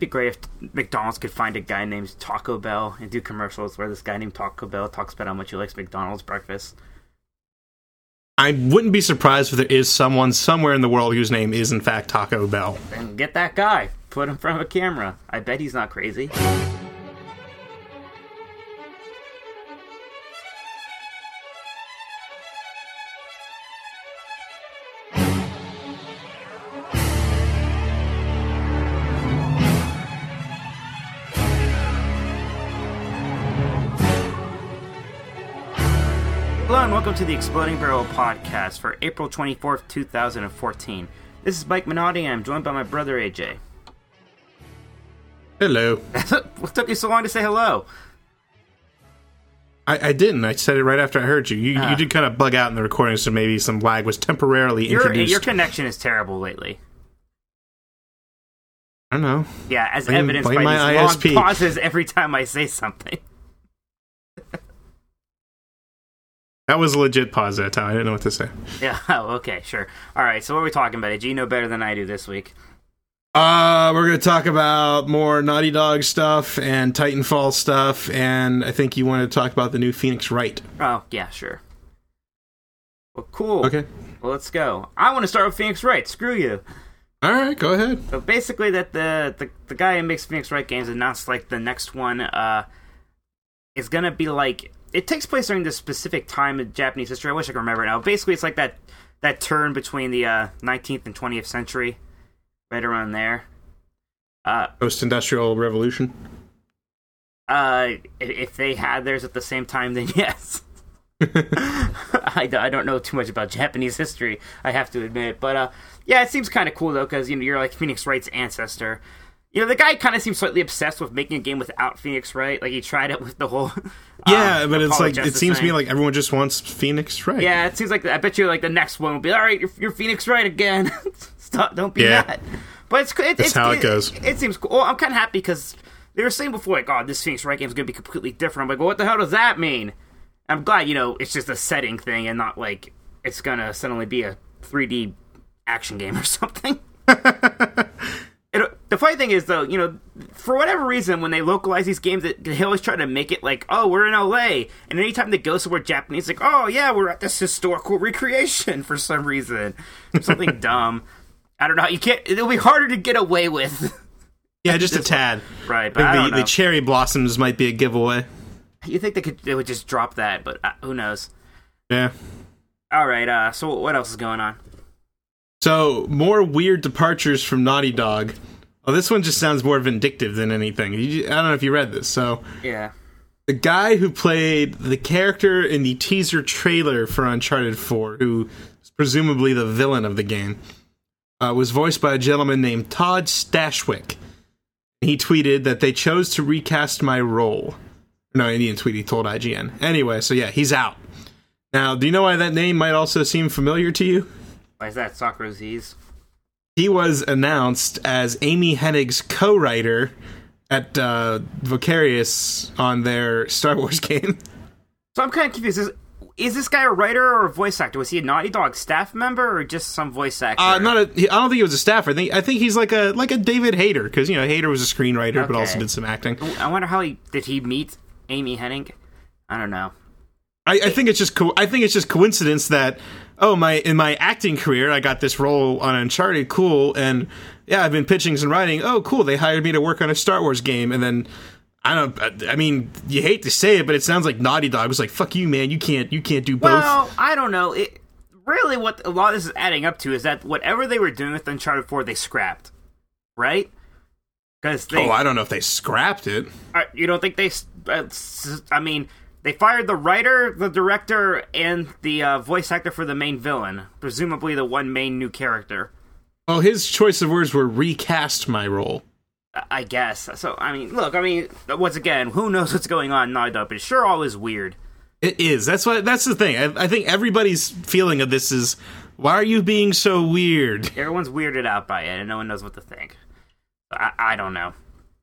be great if McDonald's could find a guy named Taco Bell and do commercials where this guy named Taco Bell talks about how much he likes McDonald's breakfast. I wouldn't be surprised if there is someone somewhere in the world whose name is in fact Taco Bell. Then get that guy. Put him in front of a camera. I bet he's not crazy. Hello and welcome to the Exploding Barrel podcast for April 24th, 2014. This is Mike Minotti and I'm joined by my brother AJ. Hello. What took you so long to say hello? I didn't. I said it right after I heard you. You did kind of bug out in the recording, so maybe some lag was temporarily introduced. Your connection is terrible lately. I don't know. Yeah, as evidenced by these long pauses every time I say something. That was a legit pause that time. I didn't know what to say. Yeah, okay, sure. All right, so what are we talking about? Do you know better than I do this week? We're going to talk about more Naughty Dog stuff and Titanfall stuff, and I think you want to talk about the new Phoenix Wright. Oh, yeah, sure. Well, cool. Okay. Well, let's go. I want to start with Phoenix Wright. Screw you. All right, go ahead. So basically, that the guy who makes Phoenix Wright games announced, like, the next one is going to be, like... It takes place during this specific time in Japanese history. I wish I could remember it now. Basically, it's like that turn between the 19th and 20th century. Right around there. Post-industrial revolution? If they had theirs at the same time, then yes. I don't know too much about Japanese history, I have to admit. But, yeah, it seems kind of cool, though, because, you're like Phoenix Wright's ancestor. The guy kind of seems slightly obsessed with making a game without Phoenix Wright. Like, he tried it with the whole... yeah, but it's like, it seems to me like everyone just wants Phoenix Wright. Yeah, it seems like, I bet you, like, the next one will be, alright, you're Phoenix Wright again. Stop, don't be that. But it's how it goes. It seems cool. Well, I'm kind of happy because they were saying before, like, oh, this Phoenix Wright game is going to be completely different. I'm like, well, what the hell does that mean? I'm glad, it's just a setting thing and not, like, it's going to suddenly be a 3D action game or something. The funny thing is, though, for whatever reason, when they localize these games, they always try to make it like, oh, we're in LA. And anytime they go somewhere Japanese, like, oh, yeah, we're at this historical recreation for some reason. Something dumb. I don't know. It'll be harder to get away with. Yeah, just a tad. Right, but I don't know. The cherry blossoms might be a giveaway. You think they would just drop that, but who knows? Yeah. All right, so what else is going on? So, more weird departures from Naughty Dog. Well, this one just sounds more vindictive than anything. I don't know if you read this. So, yeah. The guy who played the character in the teaser trailer for Uncharted 4, who is presumably the villain of the game, was voiced by a gentleman named Todd Stashwick. He tweeted that they chose to recast my role. No, he didn't tweet, he told IGN. Anyway, so yeah, he's out. Now, do you know why that name might also seem familiar to you? Why is that, Socrates? He was announced as Amy Hennig's co-writer at Vicarious on their Star Wars game. So I'm kind of confused. Is this guy a writer or a voice actor? Was he a Naughty Dog staff member or just some voice actor? I don't think he was a staffer. I think he's like a David Hayter, because Hayter was a screenwriter, but also did some acting. I wonder how did he meet Amy Hennig? I don't know. I think it's just I think it's just coincidence that in my acting career I got this role on Uncharted, cool, and yeah, I've been pitching and writing. Oh, cool, they hired me to work on a Star Wars game, and then I mean, you hate to say it, but it sounds like Naughty Dog was like, "Fuck you, man, you can't do both." Well, I don't know. Really, what a lot of this is adding up to is that whatever they were doing with Uncharted 4, they scrapped, right? Because I don't know if they scrapped it. You don't think they? I mean. They fired the writer, the director, and the voice actor for the main villain. Presumably the one main new character. Well, his choice of words were recast my role. I guess. So, once again, who knows what's going on in Naughty Dog, but it's sure always weird. It is. That's the thing. I think everybody's feeling of this is, why are you being so weird? Everyone's weirded out by it, and no one knows what to think. I don't know.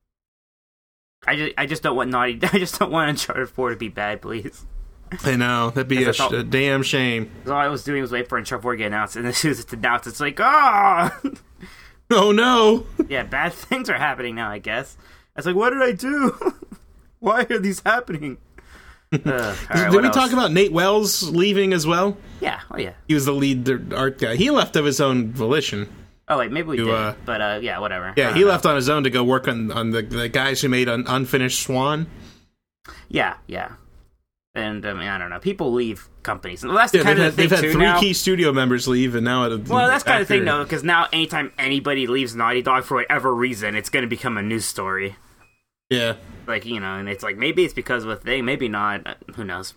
I just don't want Uncharted 4 to be bad, please. I know, that'd be a damn shame. All I was doing was wait for Uncharted 4 to get announced, and as soon as it's announced, it's like, ah! Oh no! Yeah, bad things are happening now, I guess. It's like, what did I do? Why are these happening? Did we talk about Nate Wells leaving as well? Yeah, oh yeah. He was the lead art guy. He left of his own volition. Oh wait, maybe we did. But yeah, whatever. Yeah, he left on his own to go work on the guys who made Unfinished Swan. Yeah. And I mean, I don't know. People leave companies. Well, that's kind of the thing they've had too, three now. key studio members leave, and now That's kind of the thing, though, because now anytime anybody leaves Naughty Dog for whatever reason, it's going to become a news story. Yeah. Like, and it's like, maybe it's because of a thing, maybe not. Who knows?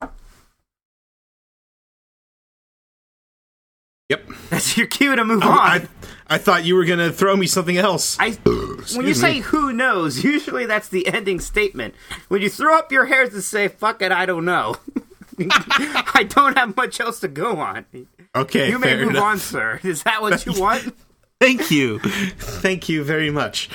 Yep. That's your cue to move on. I thought you were going to throw me something else. When you say who knows, usually that's the ending statement. When you throw up your hairs and say, fuck it, I don't know. I don't have much else to go on. Okay, you may move enough. on, sir. Is that what you want? Thank you. Thank you very much.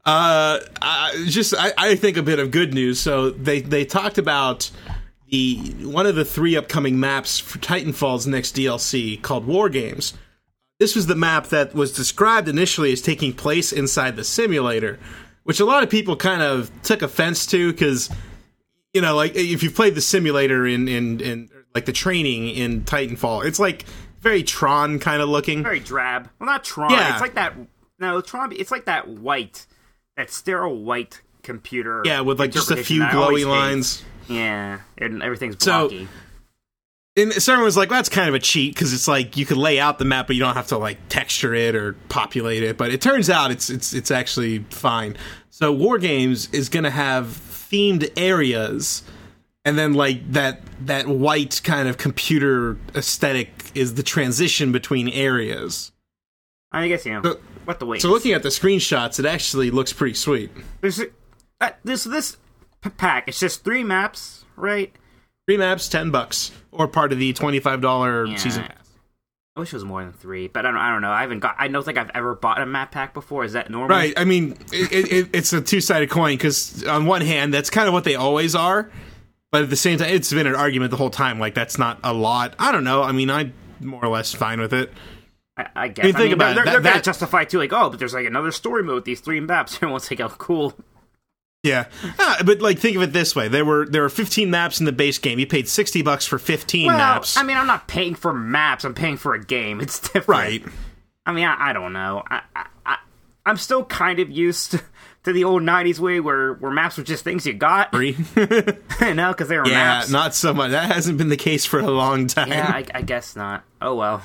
I think a bit of good news. So they talked about one of the 3 upcoming maps for Titanfall's next DLC called War Games. This was the map that was described initially as taking place inside the simulator, which a lot of people kind of took offense to because, like if you've played the simulator in like the training in Titanfall, it's like very Tron kind of looking. Very drab. Well, not Tron. Yeah. It's like that. No, Tron. It's like that sterile white computer. Yeah, with like just a few interpretation that I always glowy hate. lines. Yeah, and everything's blocky. And someone was like, well, that's kind of a cheat because it's like you could lay out the map, but you don't have to like texture it or populate it. But it turns out it's actually fine. So War Games is going to have themed areas, and then like that white kind of computer aesthetic is the transition between areas. I guess what the wait. So looking at the screenshots, it actually looks pretty sweet. There's this pack. It's just 3 maps, right? 3 maps, $10, or part of the $25 season pass. I wish it was more than 3, but I don't know. I don't think I've ever bought a map pack before. Is that normal? Right. I mean, it's a two-sided coin because on one hand, that's kind of what they always are, but at the same time, it's been an argument the whole time. Like that's not a lot. I don't know. I mean, I'm more or less fine with it. I guess. Think about it. They're going to justify too. Like, but there's like another story mode with these 3 maps. Everyone's like, oh, cool. Yeah, but like think of it this way: there were 15 maps in the base game. You paid $60 for 15 maps. I mean, I'm not paying for maps. I'm paying for a game. It's different, right? I mean, I don't know. I'm still kind of used to the old '90s way where maps were just things you got. Free, because they were maps. Yeah, not so much. That hasn't been the case for a long time. Yeah, I guess not. Oh well.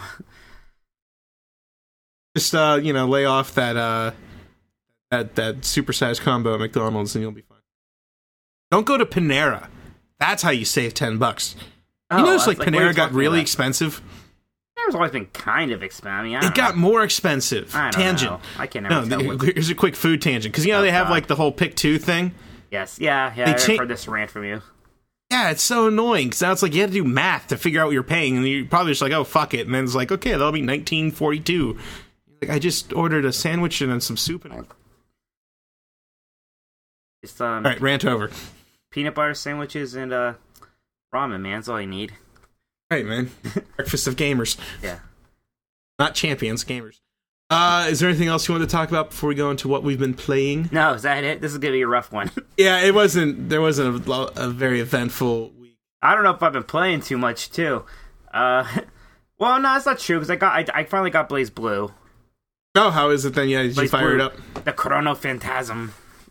Just lay off that supersized combo at McDonald's and you'll be fine. Don't go to Panera. That's how you save $10. You notice like Panera got really expensive? Panera's always been kind of expensive. It got more expensive. I don't tangent. know. I can't never tell. Here's a quick food tangent. Because they have like the whole Pick 2 thing. Yes. Yeah. I've heard this rant from you. Yeah, it's so annoying. Because now it's like you have to do math to figure out what you're paying. And you're probably just like, oh, fuck it. And then it's like, okay, that'll be $19.42. Like, I just ordered a sandwich and then some soup. And all right, rant over. Peanut butter sandwiches and ramen, man. That's all you need. Right, man. Breakfast of gamers. Yeah. Not champions, gamers. Is there anything else you want to talk about before we go into what we've been playing? No, is that it? This is going to be a rough one. Yeah, there wasn't a very eventful week. I don't know if I've been playing too much, too. Well, no, that's not true, because I finally got Blaze Blue. Oh, how is it then? Yeah, did you fire it up? The Chrono Phantasm.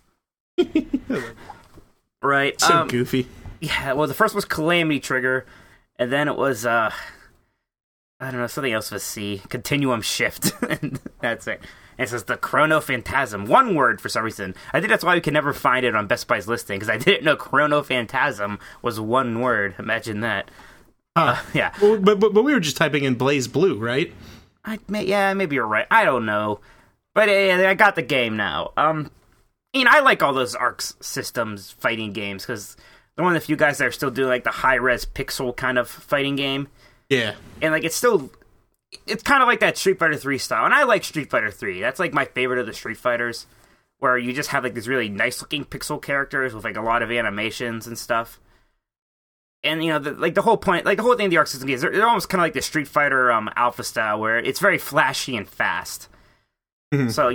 Right. So goofy. Yeah, well, the first was Calamity Trigger, and then it was, I don't know, something else with C. Continuum Shift. And that's it. And it says the Chrono Phantasm. One word for some reason. I think that's why we can never find it on Best Buy's listing, because I didn't know Chrono Phantasm was one word. Imagine that. Yeah. Well, but we were just typing in Blaze Blue, right? Maybe you're right. I don't know. But I got the game now. I like all those Arc Systems fighting games, because they're one of the few guys that are still doing like the high-res pixel kind of fighting game. Yeah. And like it's kind of like that Street Fighter 3 style. And I like Street Fighter 3. That's like my favorite of the Street Fighters, where you just have like these really nice-looking pixel characters with like a lot of animations and stuff. And, the whole point, like, the whole thing of the Arc System games, they're almost kind of like the Street Fighter Alpha style, where it's very flashy and fast. So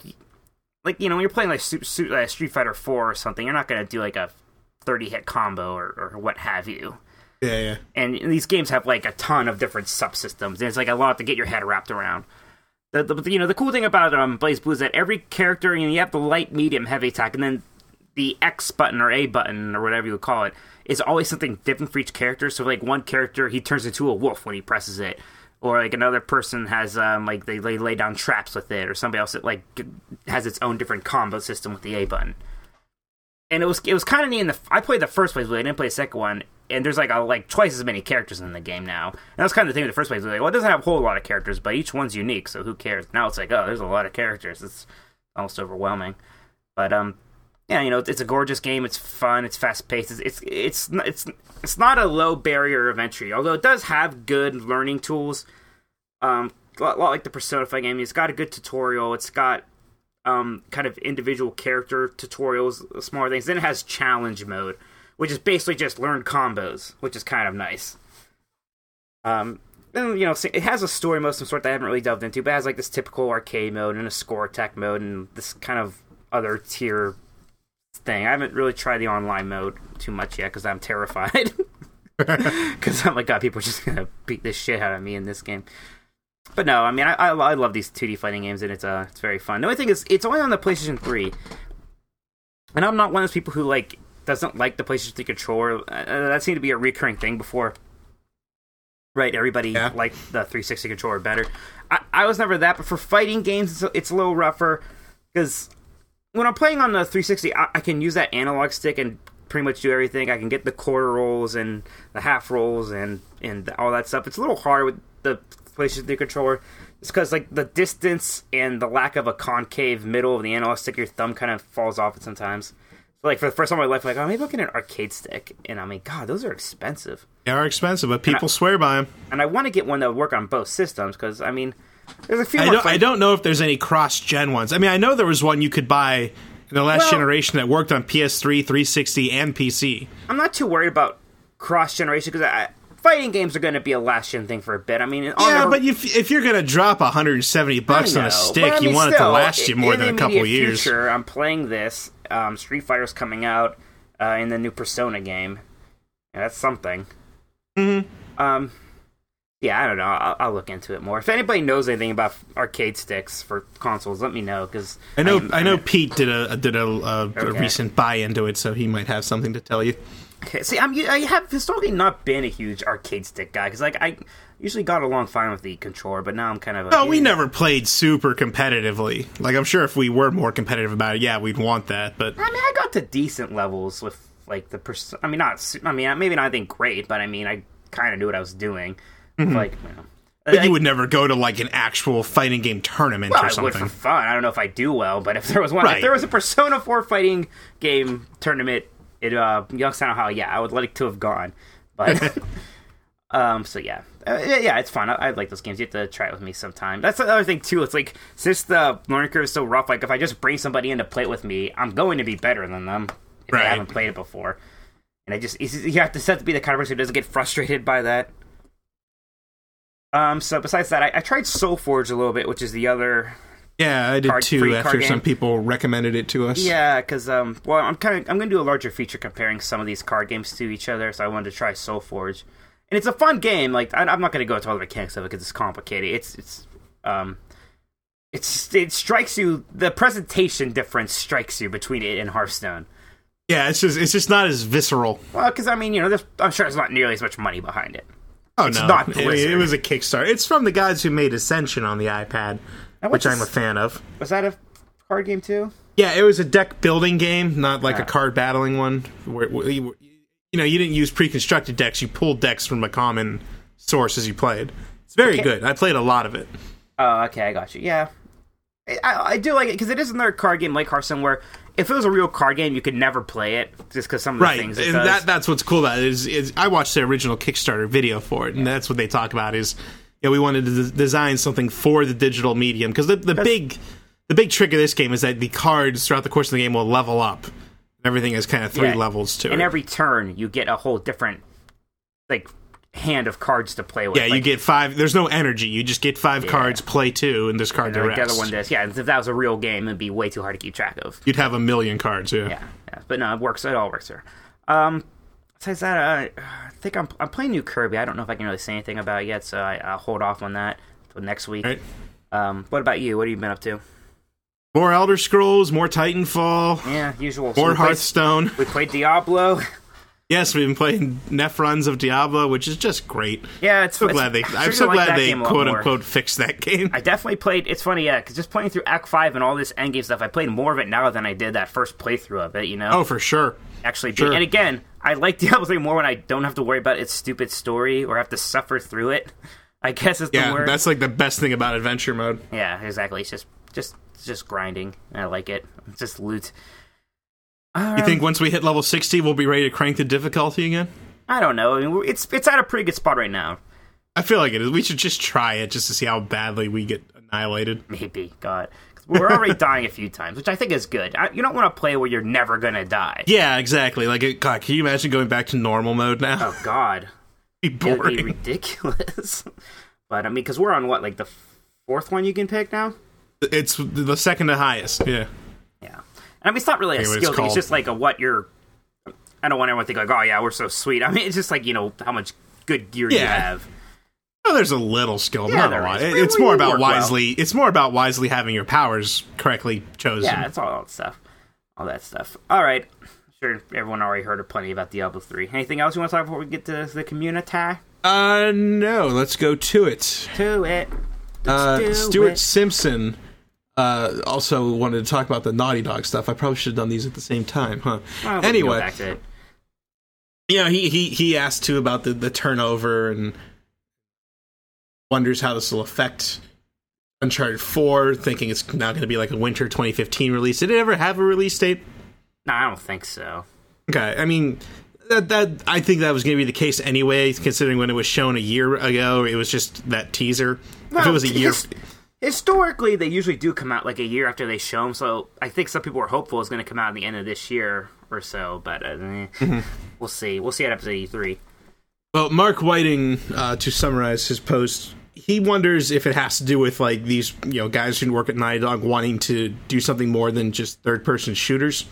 like when you're playing like Street Fighter 4 or something, you're not gonna do like a 30-hit combo or what have you. Yeah. And these games have like a ton of different subsystems. There's like a lot to get your head wrapped around. The cool thing about BlazBlue is that every character, you have the light, medium, heavy attack, and then the X button or A button or whatever you would call it is always something different for each character. So like one character, he turns into a wolf when he presses it, or like another person has like they lay down traps with it, or somebody else that like has its own different combo system with the A button. And it was kind of neat. I played the first BlazBlue, I didn't play the second one. And there's like twice as many characters in the game now. And that's kind of the thing with the first place. Like, well, it doesn't have a whole lot of characters, but each one's unique, so who cares? Now it's like, oh, there's a lot of characters. It's almost overwhelming. But yeah, it's a gorgeous game. It's fun. It's fast paced. It's not a low barrier of entry, although it does have good learning tools. A lot like the Persona 5 game. It's got a good tutorial. It's got kind of individual character tutorials, smaller things. Then it has challenge mode, which is basically just learn combos, which is kind of nice. Then, it has a story mode of some sort that I haven't really delved into, but it has like this typical arcade mode and a score attack mode and this kind of other tier thing. I haven't really tried the online mode too much yet because I'm terrified. Because I'm like, God, people are just going to beat this shit out of me in this game. But no, I mean, I love these 2D fighting games, and it's very fun. The only thing is, it's only on the PlayStation 3. And I'm not one of those people who, doesn't like the PlayStation 3 controller. That seemed to be a recurring thing before. Right, everybody liked the 360 controller better. I was never that, but for fighting games, it's a little rougher. Because when I'm playing on the 360, I can use that analog stick and pretty much do everything. I can get the quarter rolls and the half rolls and all that stuff. It's a little harder with the PlayStation 3 controller. It's because the distance and the lack of a concave middle of the analog stick, your thumb kind of falls off it sometimes. For the first time in my life, maybe I'll get an arcade stick. And I mean, God, those are expensive. They are expensive, but people swear by them. And I want to get one that would work on both systems, because, I mean, there's a few I don't know if there's any cross-gen ones. I mean, I know there was one you could buy in the last generation that worked on PS3, 360, and PC. I'm not too worried about cross-generation, because fighting games are going to be a last-gen thing for a bit. I mean, but if you're going to drop $170 on a stick, you want it to last you more than a couple years. Future, I'm playing this. Street Fighter's coming out in the new Persona game. Yeah, that's something. Mm-hmm. Yeah, I don't know. I'll look into it more. If anybody knows anything about arcade sticks for consoles, let me know. Because I know Pete did a recent buy into it, so he might have something to tell you. Okay, see, I have historically not been a huge arcade stick guy, because I usually got along fine with the controller, but now I'm kind of... we never played super competitively. I'm sure if we were more competitive about it, we'd want that, but... I mean, I got to decent levels with, the... maybe not anything great, but I kind of knew what I was doing. Mm-hmm. But you would never go to, an actual fighting game tournament or something. I would for fun. I don't know if I do well, but if there was one... Right. If there was a Persona 4 fighting game tournament... Youngstown, Ohio, I would like to have gone, but so yeah, it's fun. I like those games. You have to try it with me sometime. That's the other thing too. It's since the learning curve is so rough, if I just bring somebody in to play it with me, I'm going to be better than them if I haven't played it before. And you have to set to be the kind of person who doesn't get frustrated by that. So besides that, I tried SoulForge a little bit, which is the other. Yeah, I did too. After some people recommended it to us. Yeah, because I'm going to do a larger feature comparing some of these card games to each other. So I wanted to try SoulForge, and it's a fun game. I'm not going to go into all the mechanics of it because it's complicated. It strikes you. The presentation difference strikes you between it and Hearthstone. Yeah, it's just not as visceral. Well, because I'm sure there's not nearly as much money behind it. Oh, it's no, not Blizzard. It was a Kickstarter. It's from the guys who made Ascension on the iPad. Which I'm a fan of. Was that a card game too? Yeah, it was a deck building game, not a card battling one. Where you didn't use pre-constructed decks. You pulled decks from a common source as you played. It's very good. I played a lot of it. Oh, okay, I got you. Yeah, I do like it because it is another card game like Hearthstone where if it was a real card game, you could never play it just because some of the things it does. And that's what's cool about it. Is I watched the original Kickstarter video for it, and that's what they talk about is. Yeah, we wanted to design something for the digital medium because the big trick of this game is that the cards throughout the course of the game will level up. Everything has kind of three levels to it. And every turn you get a whole different hand of cards to play with. Yeah, you get 5. There's no energy. You just get 5 cards, play 2, and discard the rest. The other one does. Yeah, if that was a real game, it'd be way too hard to keep track of. You'd have 1,000,000 cards. Yeah. But no, it works. It all works here. Besides that, I think I'm playing new Kirby. I don't know if I can really say anything about it yet, so I'll hold off on that until next week. Right. What about you? What have you been up to? More Elder Scrolls, more Titanfall. Yeah, usual. More Hearthstone. We played Diablo. Yes, we've been playing Nef runs of Diablo, which is just great. Yeah, I'm so glad they quote unquote fixed that game. I definitely played. It's funny, yeah, because just playing through Act 5 and all this endgame stuff, I played more of it now than I did that first playthrough of it. You know? Oh, for sure. Actually, and again, I like Diablo 3 more when I don't have to worry about its stupid story or have to suffer through it. I guess is the word. Yeah, that's like the best thing about adventure mode. Yeah, exactly. It's just grinding. I like it. It's just loot. You think once we hit level 60, we'll be ready to crank the difficulty again? I don't know. I mean, it's at a pretty good spot right now. I feel like it is. We should just try it just to see how badly we get annihilated. Maybe, God. We're already dying a few times, which I think is good. You don't want to play where you're never going to die. Yeah, exactly. Like, God, can you imagine going back to normal mode now? Oh, God. It'd be boring. It would be ridiculous. But, I mean, because we're on, what, like the 4th one you can pick now? It's the second to highest, yeah. Yeah. I mean, it's not really a skill thing. It's just like what you're... I don't want everyone to think like, oh, yeah, we're so sweet. I mean, it's just like, how much good gear you have. Oh, there's a little skill, not a lot. It's more about wisely. Well. It's more about wisely having your powers correctly chosen. Yeah, it's all that stuff. All that stuff. All right. I'm sure everyone already heard plenty about Diablo 3. Anything else you want to talk before we get to the community? No. Let's go to it. Stuart Simpson also wanted to talk about the Naughty Dog stuff. I probably should have done these at the same time, huh? Well, anyway, go back to it. He asked too about the turnover and wonders how this will affect Uncharted 4, thinking it's now going to be like a winter 2015 release. Did it ever have a release date? No, I don't think so. Okay, I mean, that I think that was going to be the case anyway, considering when it was shown a year ago, it was just that teaser. Well, if it was a year... Historically, they usually do come out like a year after they show them, so I think some people were hopeful it's going to come out at the end of this year or so, but we'll see. We'll see at episode 83. Well, Mark Whiting, to summarize his post, he wonders if it has to do with like these guys who work at Naughty Dog wanting to do something more than just third-person shooters.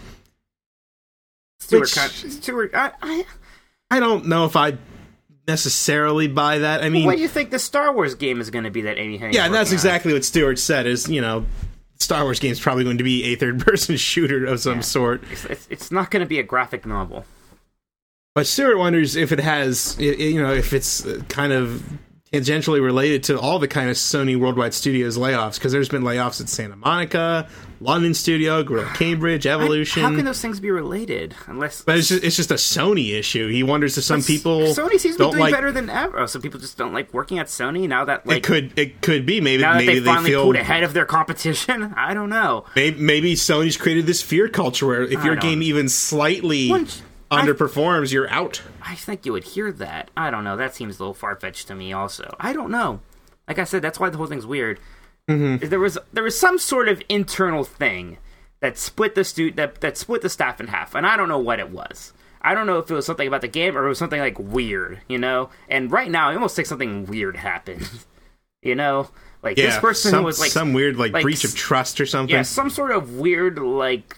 Stuart, I don't know if I necessarily buy that. I mean, what do you think the Star Wars game is going to be that Amy Hennig? Yeah, and that's exactly what Stuart said. Is Star Wars game is probably going to be a third-person shooter of some sort. It's not going to be a graphic novel. But Stuart wonders if it has, if it's kind of tangentially related to all the kind of Sony Worldwide Studios layoffs, because there's been layoffs at Santa Monica, London Studio, Gorilla Cambridge, Evolution. How can those things be related? But it's just a Sony issue. He wonders if some people Sony seems to be doing better than ever. Oh, some people just don't like working at Sony now that it could be maybe they finally pulled ahead of their competition. I don't know. Maybe Sony's created this fear culture where if your game even slightly underperforms, you're out. I think you would hear that. I don't know. That seems a little far-fetched to me also. I don't know. Like I said, that's why the whole thing's weird. Mm-hmm. There was some sort of internal thing that split the staff in half, and I don't know what it was. I don't know if it was something about the game or it was something like weird, And right now, I almost think something weird happened, Like this person was like some weird like breach of trust or something. Yeah, some sort of weird like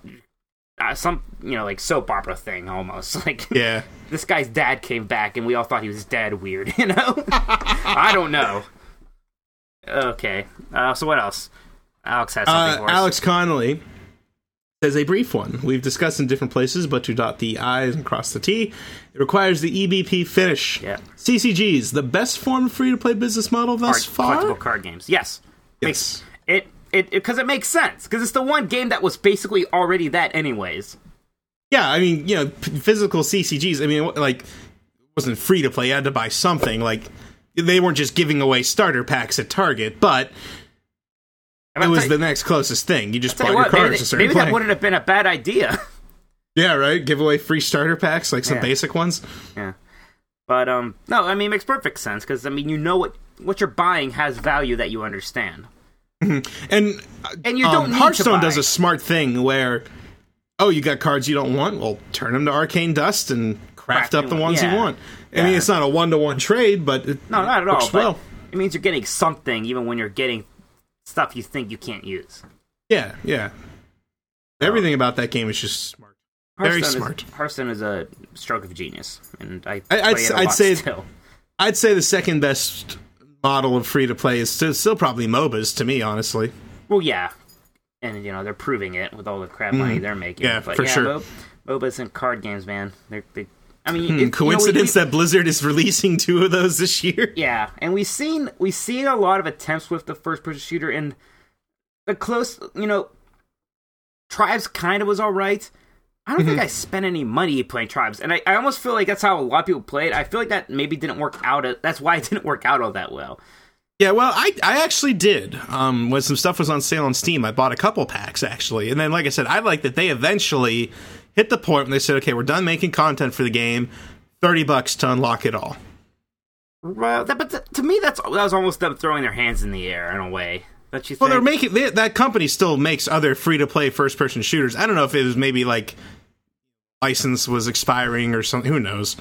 like soap opera thing almost. Like this guy's dad came back and we all thought he was dead. Weird, I don't know. Okay, so what else? Alex has something for us. Alex Connolly says a brief one. We've discussed in different places, but to dot the I's and cross the T, it requires the EBP finish. Yeah. CCGs, the best form of free-to-play business model thus far? Collectible card games. Yes. Because it makes sense. Because it's the one game that was basically already that anyways. Yeah, I mean, physical CCGs, I mean, like, it wasn't free to play. You had to buy something. Like, they weren't just giving away starter packs at Target, but it was the next closest thing. You just bought your cards and started playing. Maybe that wouldn't have been a bad idea. Yeah, right? Give away free starter packs, like some basic ones. Yeah. But, no, I mean, it makes perfect sense. Because, I mean, what you're buying has value that you understand. Mm-hmm. And you don't need Hearthstone does a smart thing where, you got cards you don't want? Well, turn them to Arcane Dust and craft up the ones you want. I Yeah. mean, it's not a one-to-one trade, but it No, not at all. works well. But it means you're getting something, even when you're getting stuff you think you can't use. Yeah. Everything about that game is just smart. Very smart. Hearthstone is a stroke of genius, and I'd say the second best model of free to play is still probably MOBAs to me, honestly. Well, yeah, and they're proving it with all the crap money they're making. Yeah, for sure. MOBAs and card games, man. I mean, coincidence that Blizzard is releasing 2 of those this year. Yeah, and we've seen a lot of attempts with the first person shooter, and the close, Tribes kind of was all right. I don't think I spent any money playing Tribes, and I almost feel like that's how a lot of people play it. I feel like that maybe didn't work out. That's why it didn't work out all that well. Yeah, well, I actually did. When some stuff was on sale on Steam, I bought a couple packs, actually. And then, like I said, I like that they eventually hit the point when they said, okay, we're done making content for the game, $30 to unlock it all. Well, but to me, that was almost them throwing their hands in the air, in a way. Don't you think? Well, they're making... that company still makes other free-to-play first-person shooters. I don't know if it was maybe, like... license was expiring or something. Who knows?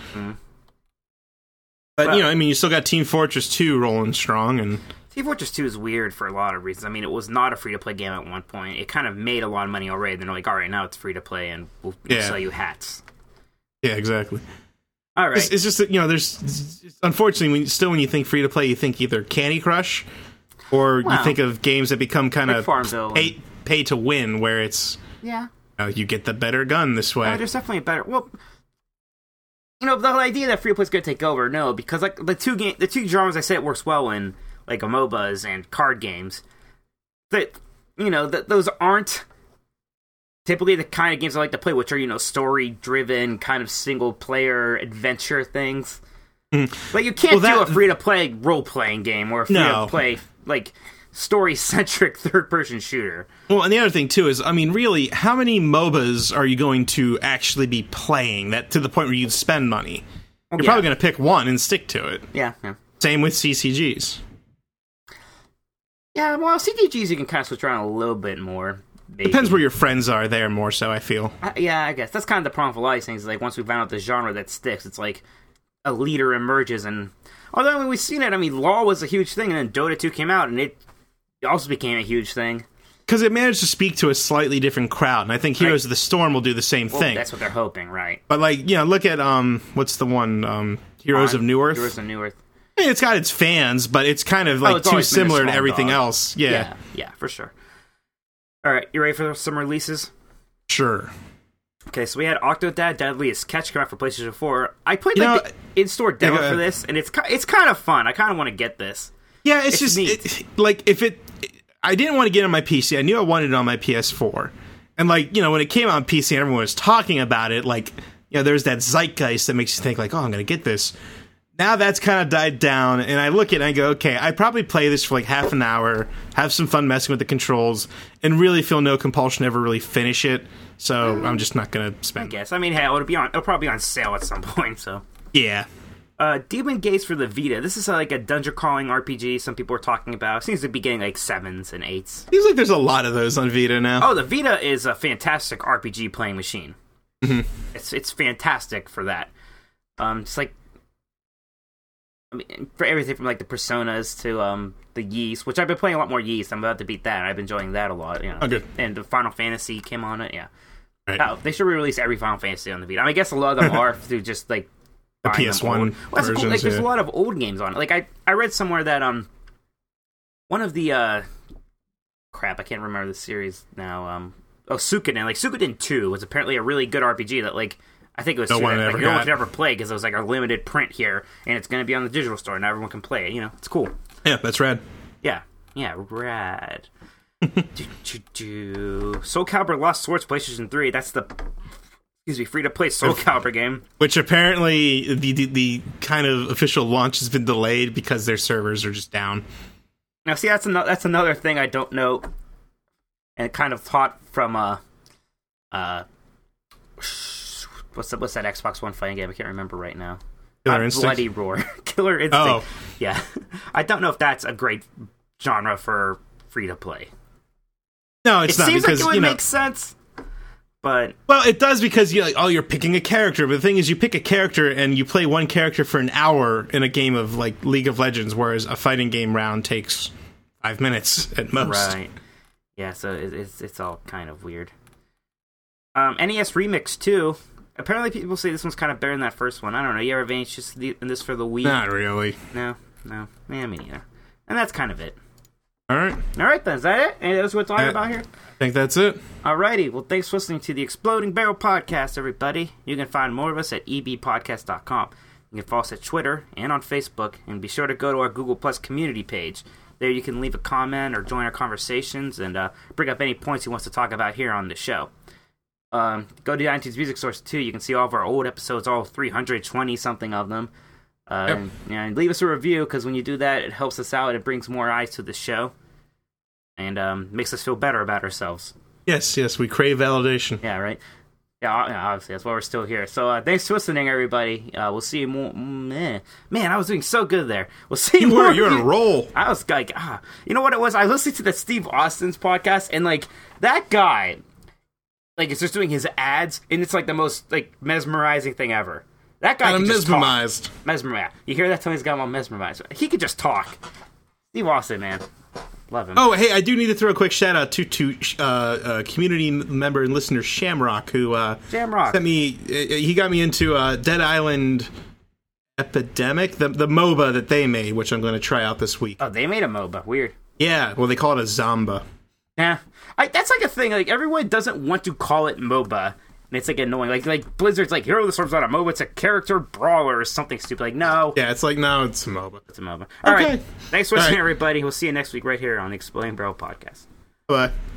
But, you still got Team Fortress 2 rolling strong. And Team Fortress 2 is weird for a lot of reasons. I mean, it was not a free-to-play game at one point. It kind of made a lot of money already. Then they're like, all right, now it's free-to-play, and we'll sell you hats. Yeah, exactly. All right. It's just that, there's... Unfortunately, when you think free-to-play, you think either Candy Crush, or you think of games that become kind of pay to win, where it's... Yeah. You get the better gun this way. There's definitely a better... Well, the idea that free-to-play is going to take over, no, because like the two genres I said it works well in, like MOBAs and card games, that those aren't typically the kind of games I like to play, which are story-driven, kind of single-player adventure things. Like you can't do a free-to-play role-playing game or a free-to-play like story-centric third-person shooter. Well, and the other thing, too, is, I mean, really, how many MOBAs are you going to actually be playing that to the point where you'd spend money? You're probably going to pick one and stick to it. Yeah. Same with CCGs. Yeah, well, CCGs you can kind of switch around a little bit more. Maybe. Depends where your friends are there more so, I feel. I guess. That's kind of the problem for a lot of these things. Like, once we found out the genre that sticks, it's like a leader emerges. And although we've seen it, I mean, LoL was a huge thing, and then Dota 2 came out, and it also became a huge thing. Because it managed to speak to a slightly different crowd, and I think Heroes of the Storm will do the same thing. That's what they're hoping, right? But, like, look at, what's the one, Heroes of Newerth? Heroes of Newerth. I mean, it's got its fans, but it's kind of, like, too similar to everything else. Yeah, for sure. All right, you ready for some releases? Sure. Okay, so we had Octodad Deadliest Catch come out for PlayStation 4. I played the in-store demo for this, and it's kind of fun. I kind of want to get this. Yeah, it's just I didn't want to get it on my PC. I knew I wanted it on my PS4. And, like, when it came out on PC and everyone was talking about it, like, there's that zeitgeist that makes you think, like, oh, I'm going to get this. Now that's kind of died down, and I look at it and I go, okay, I'd probably play this for, like, half an hour, have some fun messing with the controls, and really feel no compulsion to ever really finish it. So I'm just not going to spend... I guess. I mean, hey, it'll probably be on sale at some point, so... Yeah. Demon Gates for the Vita. This is like a dungeon crawling RPG some people are talking about. It seems to be getting like 7s and 8s. Seems like there's a lot of those on Vita now. Oh, the Vita is a fantastic RPG playing machine. Mm-hmm. It's fantastic for that. It's like, I mean, for everything from like the Personas to the Yeast, which I've been playing a lot more Yeast. I'm about to beat that. I've been enjoying that a lot. Oh, good. And the Final Fantasy came on it. Yeah. Right. Oh, they should re-release every Final Fantasy on the Vita. I mean, I guess a lot of them are through just like the PS1 versions. Cool. Like, there's a lot of old games on it. Like I read somewhere that one of the crap, I can't remember the series now. Suikoden. Like Suikoden 2 was apparently a really good RPG that like I think it was no one could ever play because it was like a limited print here, and it's going to be on the digital store, and now everyone can play it. It's cool. Yeah, that's rad. Yeah, rad. Soul Calibur Lost Swords PlayStation 3. That's the free-to-play Soul Calibur game. Which apparently the kind of official launch has been delayed because their servers are just down. Now, see, that's another thing I don't know, and kind of taught from what's that Xbox One fighting game? I can't remember right now. Killer Instinct? Bloody Roar. Killer Instinct. Oh. Yeah. I don't know if that's a great genre for free-to-play. No, it's not. It seems because, like it would make sense. But well, it does because you're picking a character. But the thing is, you pick a character and you play one character for an hour in a game of like League of Legends, whereas a fighting game round takes 5 minutes at most. Right. Yeah. So it's all kind of weird. NES Remix 2. Apparently, people say this one's kind of better than that first one. I don't know. You ever have any interest in this for the Wii? Not really. No. Yeah, me neither. And that's kind of it. All right. All right, then. Is that it? Anything else we're talking about here? I think that's it. Alrighty. Well, thanks for listening to the Exploding Barrel Podcast, everybody. You can find more of us at ebpodcast.com. You can follow us at Twitter and on Facebook. And be sure to go to our Google Plus community page. There you can leave a comment or join our conversations and bring up any points you want us to talk about here on the show. Go to the iTunes Music Source, too. You can see all of our old episodes, all 320-something of them. Yep. And leave us a review, because when you do that, it helps us out. It brings more eyes to the show. And makes us feel better about ourselves. Yes, we crave validation. Yeah, right? Yeah, obviously, that's why we're still here. So thanks for listening, everybody. We'll see you more. Man, I was doing so good there. We'll see you more. You're on a roll. I was like, you know what it was? I listened to the Steve Austin's podcast, and like, that guy... Like, it's just doing his ads, and it's, like, the most, like, mesmerizing thing ever. That guy can just mesmerized. Talk. Mesmerized. You hear that? Tell me he's got him all mesmerized. He could just talk. Steve Austin, man. Love him. Oh, hey, I do need to throw a quick shout-out to community member and listener Shamrock, who sent me... he got me into Dead Island Epidemic, the MOBA that they made, which I'm going to try out this week. Oh, they made a MOBA. Weird. Yeah, well, they call it a Zomba. Yeah. That's like a thing. Like, everyone doesn't want to call it MOBA. And it's like annoying. Like Blizzard's like, Hero of the Storm's not a MOBA, it's a character brawler or something stupid. Like, no. Yeah, it's like, no, it's a MOBA. It's a MOBA. All right. Thanks for listening, everybody. We'll see you next week right here on the Exploding Barrel Podcast. Bye.